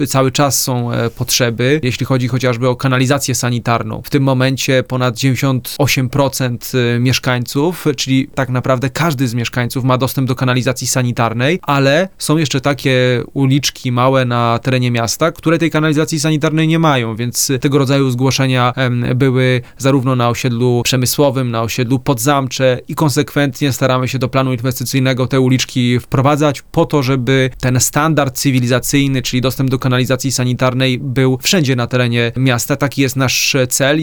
cały czas są potrzeby, jeśli chodzi chociażby o kanalizację sanitarną. W tym momencie ponad 98% mieszkańców, czyli tak naprawdę każdy z mieszkańców ma dostęp do kanalizacji sanitarnej, ale są jeszcze takie uliczki małe na terenie miasta, które tej kanalizacji sanitarnej nie mają, więc tego rodzaju zgłoszenia były zarówno na osiedlu przemysłowym, na osiedlu Podzamcze i konsekwentnie staramy się do planu inwestycyjnego te uliczki wprowadzać po to, żeby ten standard cywilizacyjny, czyli dostęp do kanalizacji sanitarnej był wszędzie na terenie miasta. Taki jest nasz cel.